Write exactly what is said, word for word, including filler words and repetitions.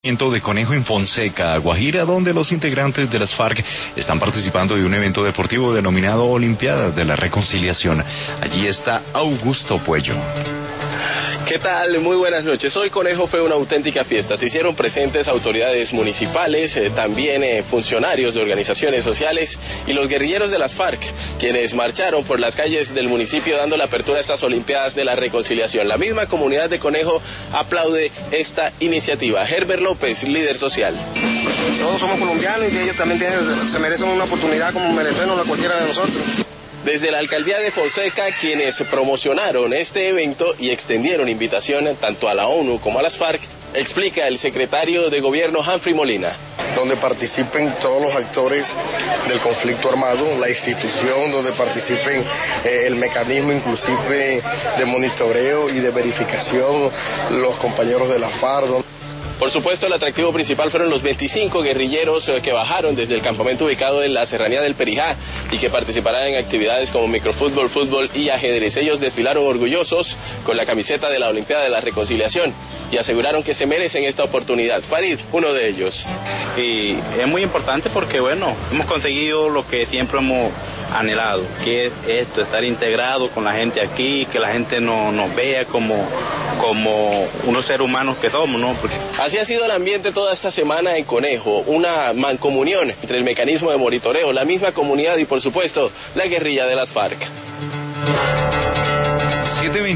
De Conejo en Fonseca, Guajira, donde los integrantes de las FARC están participando de un evento deportivo denominado Olimpiada de la Reconciliación. Allí está Augusto Puello. ¿Qué tal? Muy buenas noches. Hoy Conejo fue una auténtica fiesta. Se hicieron presentes autoridades municipales, eh, también eh, funcionarios de organizaciones sociales y los guerrilleros de las FARC, quienes marcharon por las calles del municipio dando la apertura a estas Olimpiadas de la Reconciliación. La misma comunidad de Conejo aplaude esta iniciativa. Herbert López, líder social. Todos somos colombianos y ellos también tienen, se merecen una oportunidad como merecemos la cualquiera de nosotros. Desde la alcaldía de Fonseca, quienes promocionaron este evento y extendieron invitación tanto a la ONU como a las FARC, explica el secretario de gobierno Humphrey Molina. Donde participen todos los actores del conflicto armado, la institución, donde participen eh, el mecanismo inclusive de monitoreo y de verificación, los compañeros de la FARC. Por supuesto, el atractivo principal fueron los veinticinco guerrilleros que bajaron desde el campamento ubicado en la serranía del Perijá y que participarán en actividades como microfútbol, fútbol y ajedrez. Ellos desfilaron orgullosos con la camiseta de la Olimpiada de la Reconciliación y aseguraron que se merecen esta oportunidad. Farid, uno de ellos. Y es muy importante porque, bueno, hemos conseguido lo que siempre hemos anhelado, que es esto, estar integrado con la gente aquí, que la gente no, nos vea como, como unos seres humanos que somos, ¿no? Porque... Así ha sido el ambiente toda esta semana en Conejo, una mancomunión entre el mecanismo de monitoreo, la misma comunidad y, por supuesto, la guerrilla de las FARC.